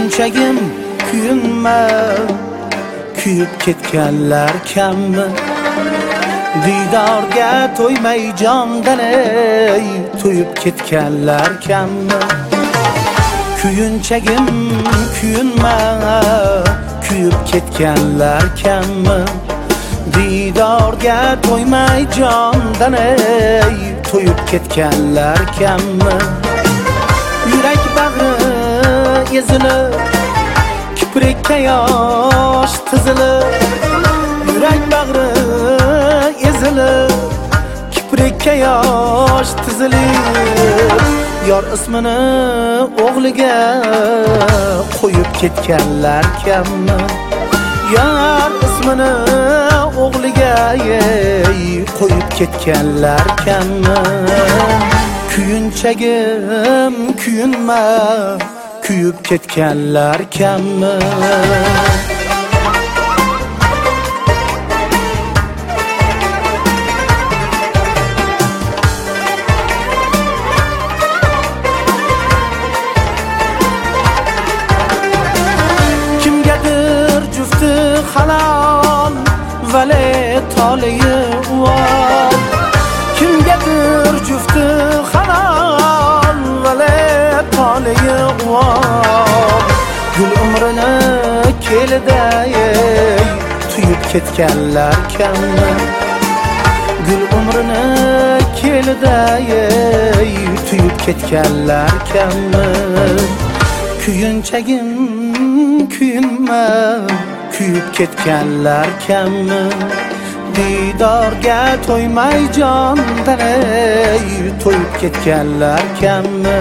kuyunchagim kuyunma, kuyib ketganlar kammi? Diydorga to'ymay jondan ey, to'yib ketganlar kammi? Kuyunchagim kuyunma, kuyib ketganlar kammi? Diydorga to'ymay jondan ey, to'yib ketganlar kammi? Yurak bag'ri ezilib, kiprikka yosh tizilib, yurak bag'ri ezilib, kiprikka yosh tizilib, yor ismini o'g'liga qo'yib ketganlar kammi? Yor ismini o'g'liga qo'yib ketganlar kammi? Kuyunchagim kuyunma, kuyib ketganlar kammi? Kimgadir jufti halol, vale toliyi uvol. Kimgadir jufti halol, vale toliyi uvol. Gul umrini kelida tuyib ketganlar kammi? Gul umrini kelida tuyib ketganlar kammi? Kuyunchagim kuyunma, kuyib ketganlar kammi? Diydorga to'ymay jondan ey, to'yib ketganlar kammi?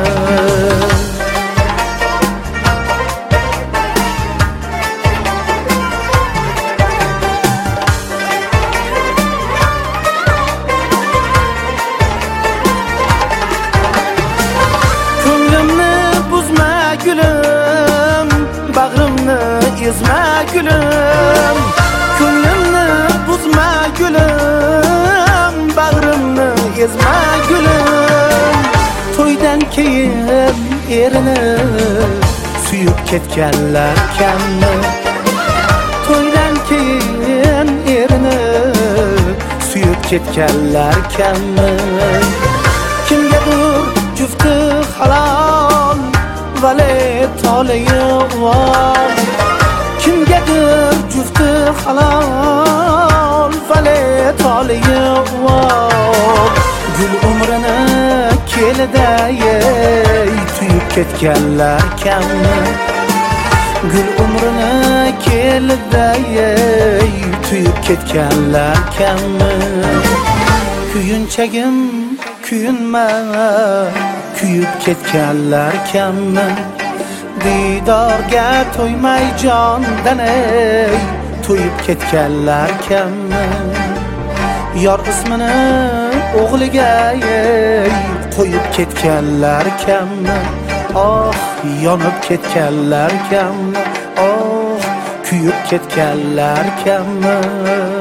Ko'nglimni buzma gulim, bag'rimni ezma gulim. Ko'nglimni buzma gulim, bag'rimni ezma gulim. To'ydan keyin erini suyib ketganlar kammi? To'ydan keyin erini suyib ketganlar kammi? Kimgadir jufti halol, vale toliyi uvol. Kimgadir jufti halol, vale toliyi uvol. Gul umrini kelida tuyib ketganlar kammi? Gul umrini kelida tuyib ketganlar kammi? Kuyunchagim kuyunma, kuyib ketganlar kammi? Diydorga to'ymay jondan ey, to'yib ketganlar kammi? Yor ismini o'g'liga qo'yib ketganlar kammi? Oh, yonib ketganlar kammi? Oh, kuyib ketganlar kammi?